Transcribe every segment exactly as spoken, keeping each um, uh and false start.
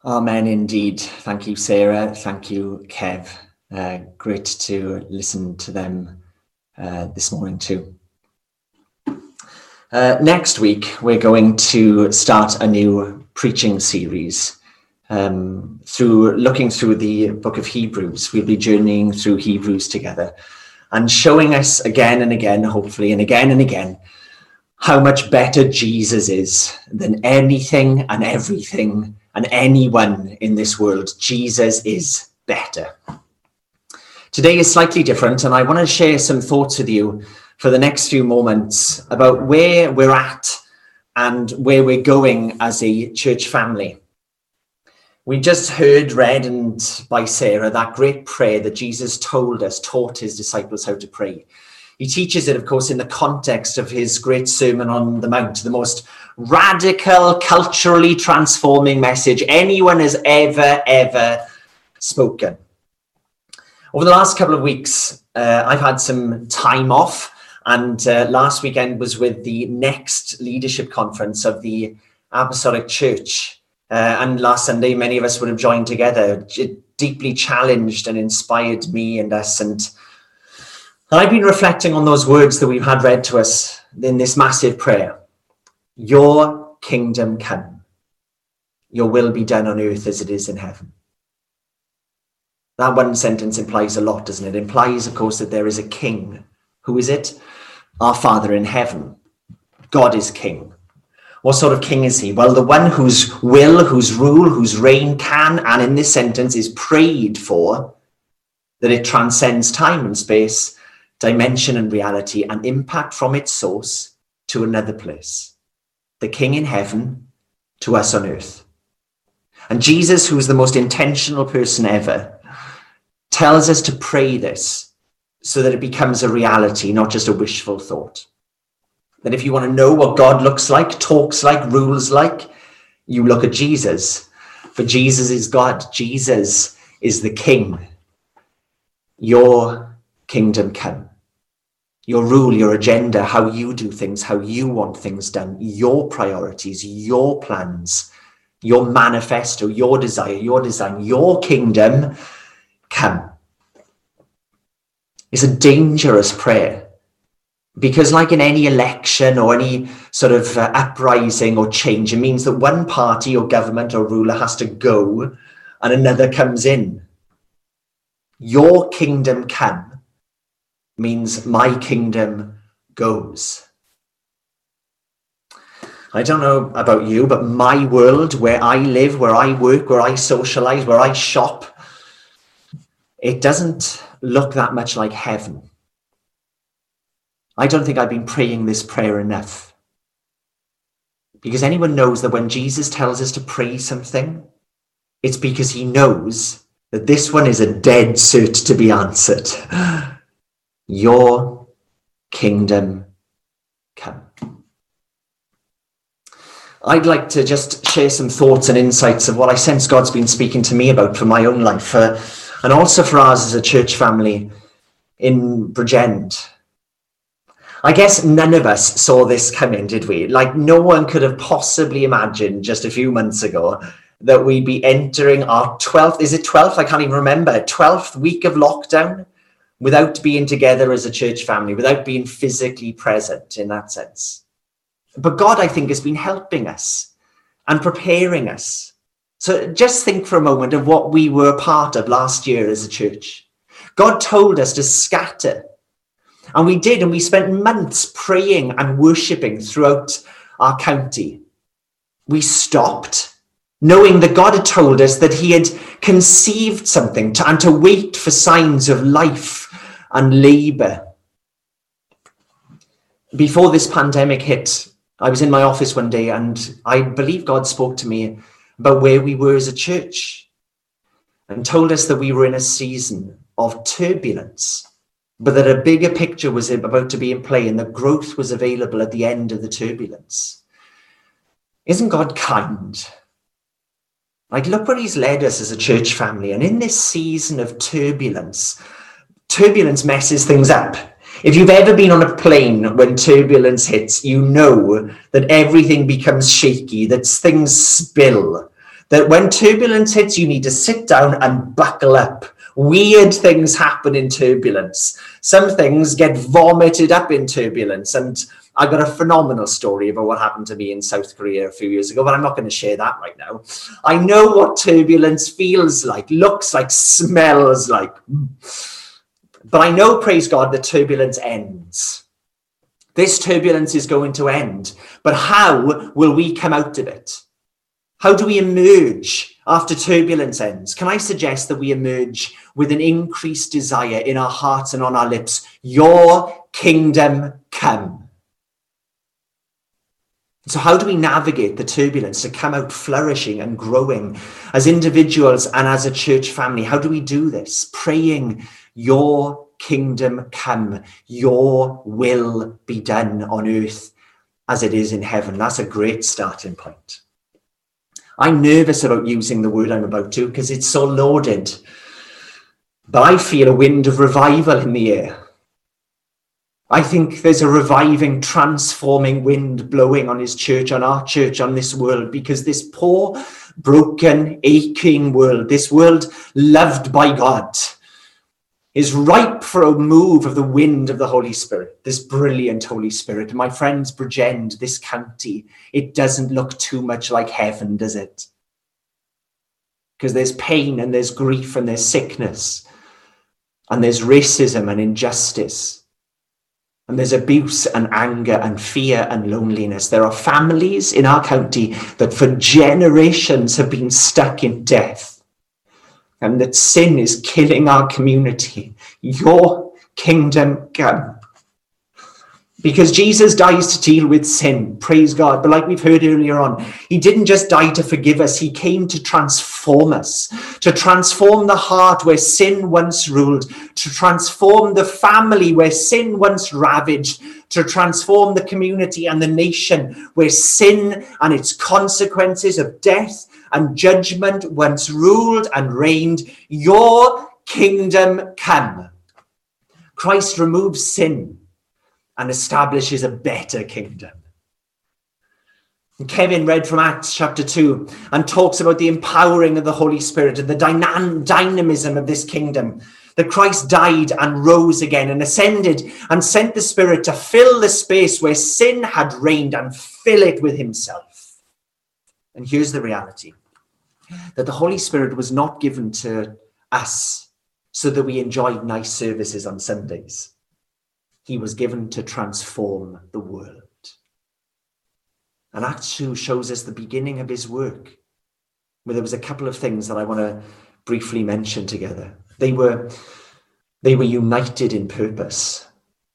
Amen indeed. Thank you, Sarah. Thank you, Kev. Uh, great to listen to them uh, this morning too. Uh, next week, we're going to start a new preaching series. Um, through looking through the book of Hebrews, we'll be journeying through Hebrews together and showing us again and again, hopefully, and again and again, how much better Jesus is than anything and everything and anyone in this world. Jesus is better. Today is slightly different, and I want to share some thoughts with you for the next few moments about where we're at and where we're going as a church family. We just heard read and by Sarah that great prayer that Jesus told us, taught his disciples how to pray. He teaches it, of course, in the context of his great Sermon on the Mount, the most radical, culturally transforming message anyone has ever, ever spoken. Over the last couple of weeks, uh, I've had some time off, and uh, last weekend was with the next leadership conference of the Apostolic Church. Uh, and last Sunday, many of us would have joined together. It deeply challenged and inspired me and us. And I've been reflecting on those words that we've had read to us in this massive prayer. Your kingdom come. Your will be done on earth as it is in heaven. That one sentence implies a lot, doesn't it? It implies, of course, that there is a king. Who is it? Our Father in heaven. God is king. What sort of king is he? Well, the one whose will, whose rule, whose reign can, and in this sentence is prayed for, that it transcends time and space, dimension and reality, and impact from its source to another place. The king in heaven to us on earth. And Jesus, who is the most intentional person ever, tells us to pray this so that it becomes a reality, not just a wishful thought. That if you want to know what God looks like, talks like, rules like, you look at Jesus. For Jesus is God. Jesus is the King. Your kingdom come. Your rule, your agenda, how you do things, how you want things done, your priorities, your plans, your manifesto, your desire, your design, your kingdom come. It's a dangerous prayer. Because like in any election or any sort of uh, uprising or change, it means that one party or government or ruler has to go and another comes in. Your kingdom come means my kingdom goes. I don't know about you, but my world, where I live, where I work, where I socialize, where I shop, it doesn't look that much like heaven. I don't think I've been praying this prayer enough. Because anyone knows that when Jesus tells us to pray something, it's because he knows that this one is a dead cert to be answered. Your kingdom come. I'd like to just share some thoughts and insights of what I sense God's been speaking to me about for my own life, uh, and also for ours as a church family in Bridgend. I guess none of us saw this coming, did we? Like no one could have possibly imagined just a few months ago that we'd be entering our twelfth, is it twelfth? I can't even remember, twelfth week of lockdown without being together as a church family, without being physically present in that sense. But God, I think, has been helping us and preparing us. So just think for a moment of what we were a part of last year as a church. God told us to scatter. And we did, and we spent months praying and worshipping throughout our county. We stopped, knowing that God had told us that he had conceived something to, and to wait for signs of life and labour. Before this pandemic hit, I was in my office one day, and I believe God spoke to me about where we were as a church and told us that we were in a season of turbulence, but that a bigger picture was about to be in play and that growth was available at the end of the turbulence. Isn't God kind? Like, look where he's led us as a church family. And in this season of turbulence, turbulence messes things up. If you've ever been on a plane when turbulence hits, you know that everything becomes shaky, that things spill, that when turbulence hits, you need to sit down and buckle up. Weird things happen in turbulence. Some things get vomited up in turbulence. And I got a phenomenal story about what happened to me in South Korea a few years ago, but I'm not going to share that right now. I know what turbulence feels like, looks like, smells like. But I know, praise God, that turbulence ends. This turbulence is going to end. But how will we come out of it? How do we emerge after turbulence ends? Can I suggest that we emerge with an increased desire in our hearts and on our lips? Your kingdom come. So how do we navigate the turbulence to come out flourishing and growing as individuals and as a church family? How do we do this? Praying, your kingdom come, your will be done on earth as it is in heaven. That's a great starting point. I'm nervous about using the word I'm about to because it's so loaded. But I feel a wind of revival in the air. I think there's a reviving, transforming wind blowing on his church, on our church, on this world, because this poor, broken, aching world, this world loved by God, is ripe for a move of the wind of the Holy Spirit, this brilliant Holy Spirit. My friends, Bridgend, this county, it doesn't look too much like heaven, does it? Because there's pain and there's grief and there's sickness and there's racism and injustice. And there's abuse and anger and fear and loneliness. There are families in our county that for generations have been stuck in death. And that sin is killing our community. Your kingdom come. Because Jesus dies to deal with sin, praise God. But like we've heard earlier on, he didn't just die to forgive us. He came to transform us, to transform the heart where sin once ruled, to transform the family where sin once ravaged, to transform the community and the nation where sin and its consequences of death and judgment once ruled and reigned. Your kingdom come. Christ removes sin and establishes a better kingdom. And Kevin read from Acts chapter two and talks about the empowering of the Holy Spirit and the dynam- dynamism of this kingdom. That Christ died and rose again and ascended and sent the Spirit to fill the space where sin had reigned and fill it with himself. And here's the reality. That the Holy Spirit was not given to us so that we enjoyed nice services on Sundays. He was given to transform the world. And Acts two shows us the beginning of his work, where there was a couple of things that I want to briefly mention together. They were, they were united in purpose.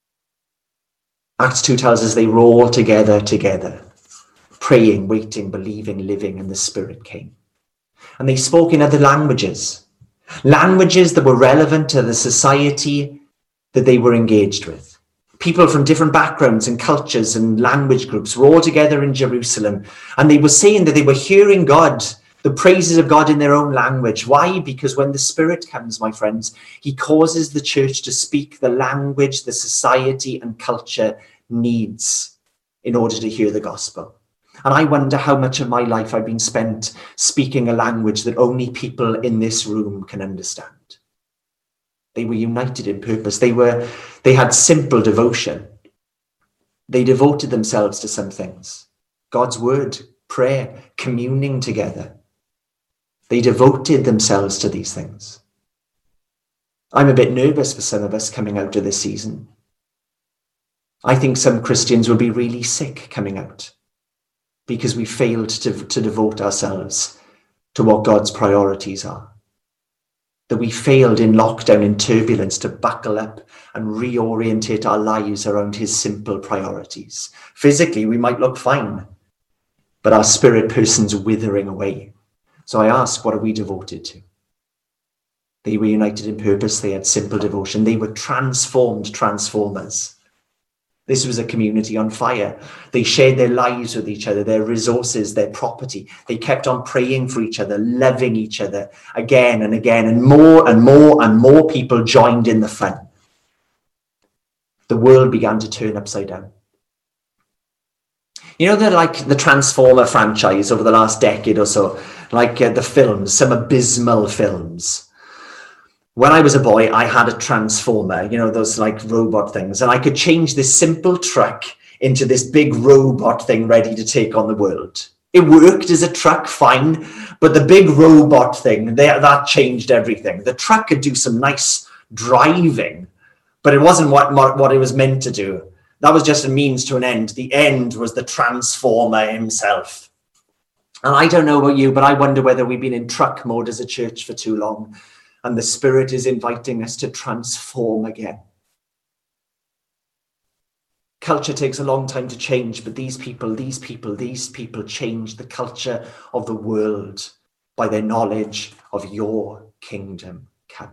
Acts two tells us they were all together, together, praying, waiting, believing, living, and the Spirit came. And they spoke in other languages, languages that were relevant to the society that they were engaged with. People from different backgrounds and cultures and language groups were all together in Jerusalem. And they were saying that they were hearing God, the praises of God in their own language. Why? Because when the Spirit comes, my friends, he causes the church to speak the language the society and culture needs in order to hear the gospel. And I wonder how much of my life I've been spent speaking a language that only people in this room can understand. They were united in purpose. They were, they had simple devotion. They devoted themselves to some things. God's word, prayer, communing together. They devoted themselves to these things. I'm a bit nervous for some of us coming out of this season. I think some Christians will be really sick coming out because we failed to, to devote ourselves to what God's priorities are. That we failed in lockdown, in turbulence, to buckle up and reorientate our lives around his simple priorities. Physically, we might look fine, but our spirit person's withering away. So I ask, what are we devoted to? They were united in purpose. They had simple devotion. They were transformed transformers. This was a community on fire. They shared their lives with each other, their resources, their property. They kept on praying for each other, loving each other again and again. And more and more and more people joined in the fun. The world began to turn upside down. You know, the like the Transformer franchise over the last decade or so, like uh, the films, some abysmal films. When I was a boy, I had a Transformer, you know, those like robot things, and I could change this simple truck into this big robot thing ready to take on the world. It worked as a truck fine, but the big robot thing, they, that changed everything. The truck could do some nice driving, but it wasn't what, what it was meant to do. That was just a means to an end. The end was the Transformer himself. And I don't know about you, but I wonder whether we've been in truck mode as a church for too long, and the Spirit is inviting us to transform again. Culture takes a long time to change, but these people, these people, these people change the culture of the world by their knowledge of your kingdom come.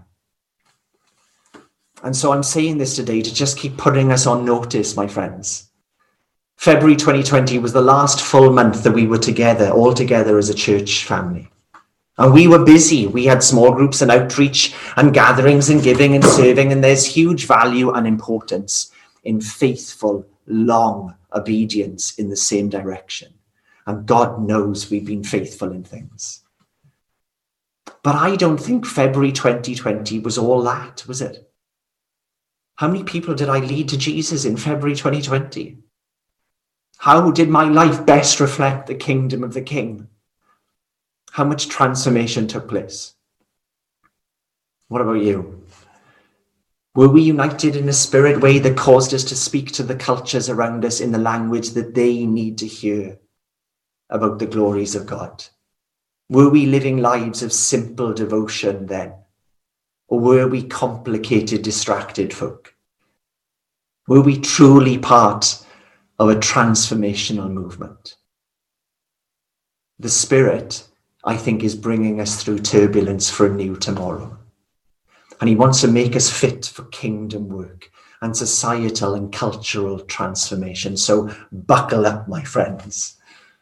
And so I'm saying this today to just keep putting us on notice, my friends. February twenty twenty was the last full month that we were together, all together as a church family. And we were busy. We had small groups and outreach and gatherings and giving and serving. And there's huge value and importance in faithful, long obedience in the same direction. And God knows we've been faithful in things. But I don't think February twenty twenty was all that, was it? How many people did I lead to Jesus in February twenty twenty? How did my life best reflect the kingdom of the King? How much transformation took place? What about you? Were we united in a spirit way that caused us to speak to the cultures around us in the language that they need to hear about the glories of God? Were we living lives of simple devotion then? Or were we complicated, distracted folk? Were we truly part of a transformational movement? The Spirit, I think, is bringing us through turbulence for a new tomorrow. And he wants to make us fit for kingdom work and societal and cultural transformation. So buckle up, my friends.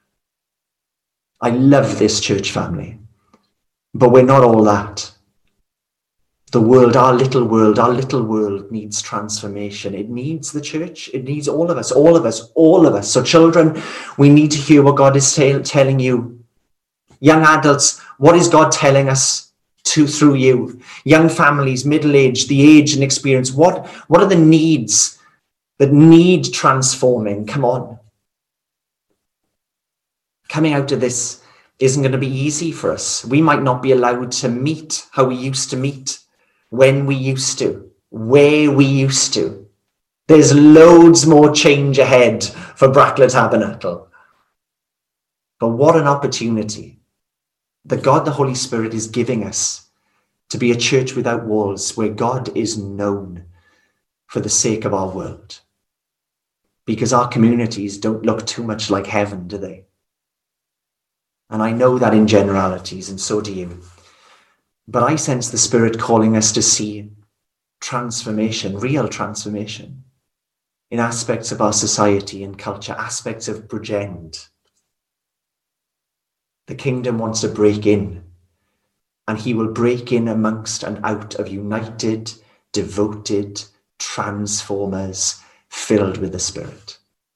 I love this church family, but we're not all that. The world, our little world, our little world needs transformation. It needs the church. It needs all of us, all of us, all of us. So children, we need to hear what God is t- telling you. Young adults, what is God telling us to through you? Young families, middle-aged, the age and experience. What, what are the needs that need transforming? Come on. Coming out of this isn't going to be easy for us. We might not be allowed to meet how we used to meet, when we used to, where we used to. There's loads more change ahead for Bracklow Tabernacle. But what an opportunity that God the Holy Spirit is giving us to be a church without walls, where God is known for the sake of our world. Because our communities don't look too much like heaven, do they? And I know that in generalities, and so do you. But I sense the Spirit calling us to see transformation, real transformation, in aspects of our society and culture, aspects of Bridgend. The kingdom wants to break in, and he will break in amongst and out of united, devoted transformers filled with the Spirit.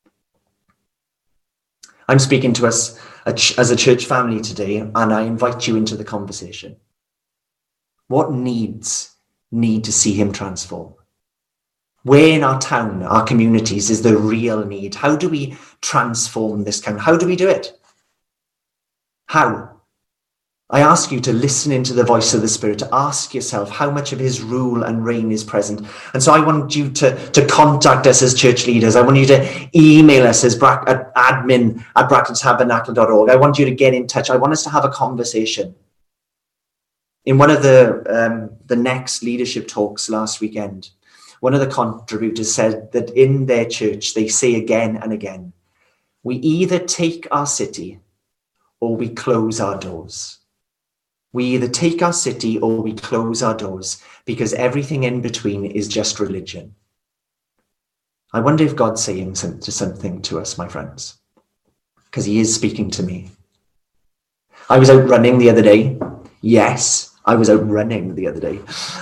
I'm speaking to us as a church family today, and I invite you into the conversation. What needs need to see him transform? Where in our town, our communities, is the real need? How do we transform this town? How do we do it? How? I ask you to listen into the voice of the Spirit, to ask yourself how much of his rule and reign is present. And so I want you to, to contact us as church leaders. I want you to email us as bra- at admin at bracklow tabernacle dot org. I want you to get in touch. I want us to have a conversation. In one of the, um, the next leadership talks last weekend, one of the contributors said that in their church, they say again and again, we either take our city or we close our doors. We either take our city or we close our doors, because everything in between is just religion. I wonder if God's saying something to us, my friends, because he is speaking to me. I was out running the other day. Yes, I was out running the other day.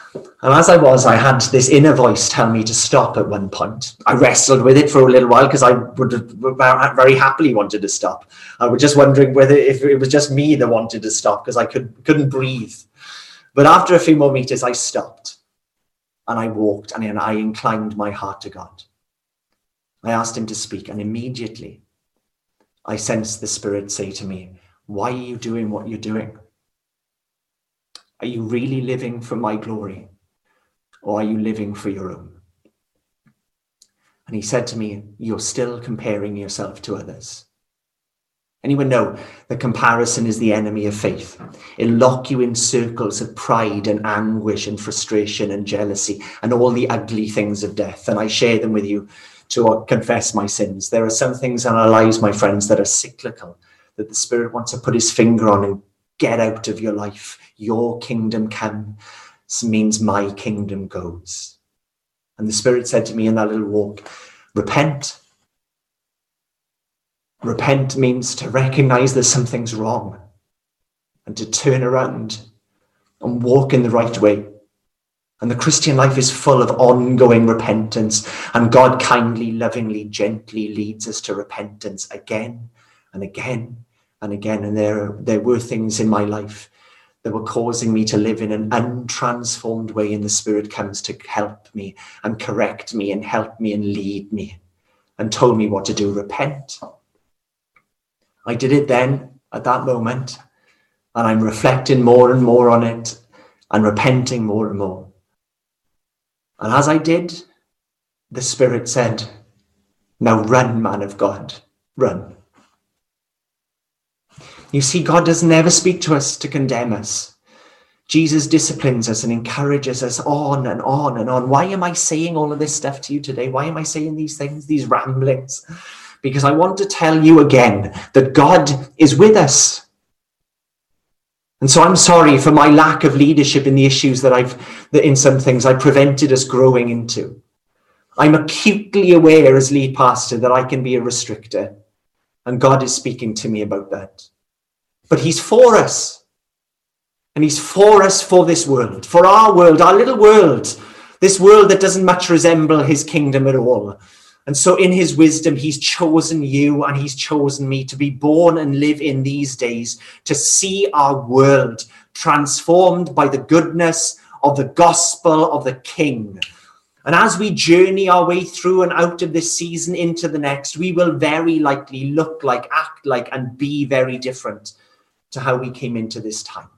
And as I was, I had this inner voice tell me to stop at one point. I wrestled with it for a little while because I would have very happily wanted to stop. I was just wondering whether if it was just me that wanted to stop because I could, couldn't breathe. But after a few more meters, I stopped and I walked and I inclined my heart to God. I asked him to speak, and immediately I sensed the Spirit say to me, why are you doing what you're doing? Are you really living for my glory, or are you living for your own? And he said to me, you're still comparing yourself to others. Anyone know that comparison is the enemy of faith? It'll lock you in circles of pride and anguish and frustration and jealousy and all the ugly things of death. And I share them with you to confess my sins. There are some things in our lives, my friends, that are cyclical, that the Spirit wants to put his finger on and get out of your life. Your kingdom come means my kingdom goes. And the Spirit said to me in that little walk, repent. Repent means to recognize that something's wrong and to turn around and walk in the right way. And the Christian life is full of ongoing repentance, and God kindly, lovingly, gently leads us to repentance again and again and again. And there, there were things in my life that were causing me to live in an untransformed way, and the Spirit comes to help me and correct me and help me and lead me and told me what to do. Repent. I did it then at that moment, and I'm reflecting more and more on it and repenting more and more. And as I did, the Spirit said, now run, man of God, run. You see, God does never speak to us to condemn us. Jesus disciplines us and encourages us on and on and on. Why am I saying all of this stuff to you today? Why am I saying these things, these ramblings? Because I want to tell you again that God is with us. And so I'm sorry for my lack of leadership in the issues that I've, that in some things I prevented us growing into. I'm acutely aware as lead pastor that I can be a restrictor. And God is speaking to me about that. But he's for us. And he's for us for this world, for our world, our little world, this world that doesn't much resemble his kingdom at all. And so in his wisdom, he's chosen you and he's chosen me to be born and live in these days, to see our world transformed by the goodness of the gospel of the King. And as we journey our way through and out of this season into the next, we will very likely look like, act like, and be very different to how we came into this time.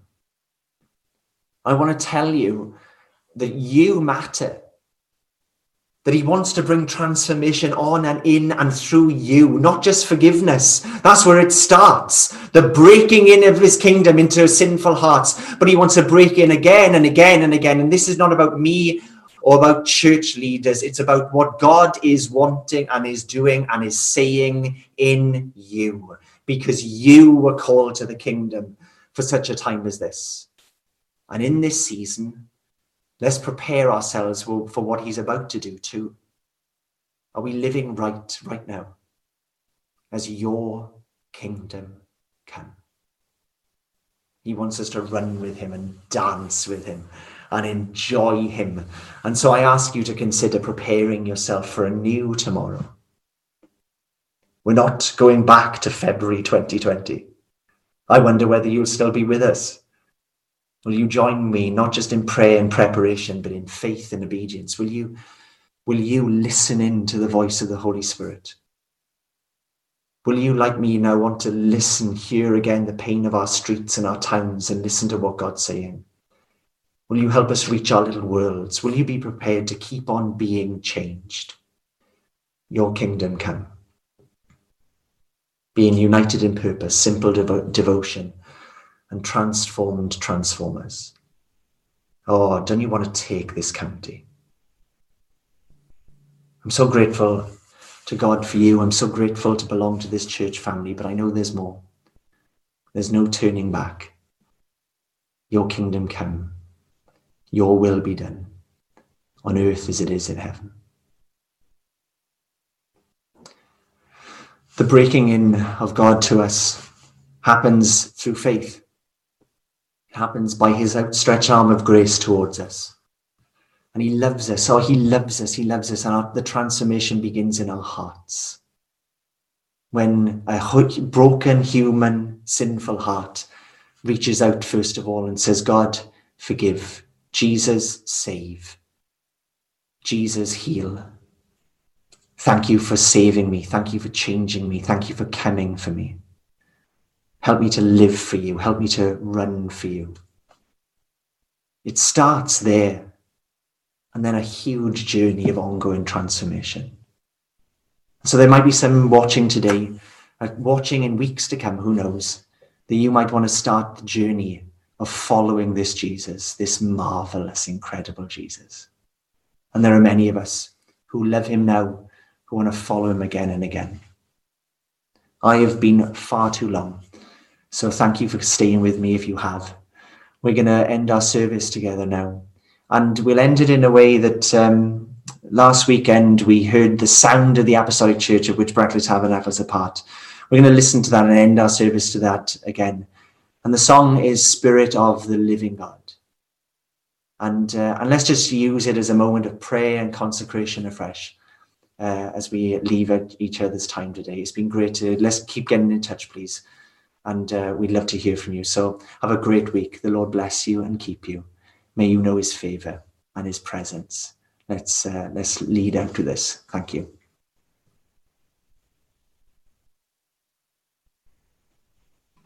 I want to tell you that you matter. That he wants to bring transformation on and in and through you, not just forgiveness. That's where it starts. The breaking in of his kingdom into sinful hearts. But he wants to break in again and again and again. And this is not about me or about church leaders. It's about what God is wanting and is doing and is saying in you. Because you were called to the kingdom for such a time as this. And in this season, let's prepare ourselves for what he's about to do too. Are we living right right now as your kingdom come? He wants us to run with him and dance with him and enjoy him. And so I ask you to consider preparing yourself for a new tomorrow. We're not going back to February twenty twenty. I wonder whether you'll still be with us. Will you join me, not just in prayer and preparation, but in faith and obedience? Will you, will you listen in to the voice of the Holy Spirit? Will you, like me now, want to listen, hear again the pain of our streets and our towns and listen to what God's saying? Will you help us reach our little worlds? Will you be prepared to keep on being changed? Your kingdom come. Being united in purpose, simple devo- devotion, and transformed transformers. Oh, don't you want to take this county? I'm so grateful to God for you. I'm so grateful to belong to this church family, but I know there's more. There's no turning back. Your kingdom come. Your will be done on earth as it is in heaven. The breaking in of God to us happens through faith. It happens by his outstretched arm of grace towards us. And he loves us. Oh, he loves us. He loves us. And our, the transformation begins in our hearts. When a broken, human, sinful heart reaches out first of all and says, God, forgive. Jesus, save. Jesus, heal. Thank you for saving me. Thank you for changing me. Thank you for coming for me. Help me to live for you. Help me to run for you. It starts there, and then a huge journey of ongoing transformation. So there might be some watching today, uh, watching in weeks to come, who knows, that you might want to start the journey of following this Jesus, this marvelous, incredible Jesus. And there are many of us who love him now, who want to follow him again and again. I have been far too long, so thank you for staying with me if you have. We're going to end our service together now. And we'll end it in a way that um, last weekend we heard the sound of the Apostolic Church, of which Brackley Tabernacle is a part. We're going to listen to that and end our service to that again. And the song is Spirit of the Living God. And, uh, and let's just use it as a moment of prayer and consecration afresh uh, as we leave at each other's time today. It's been great to, let's keep getting in touch, please. And uh, we'd love to hear from you. So have a great week. The Lord bless you and keep you. May you know his favor and his presence. Let's, uh, let's lead out to this. Thank you.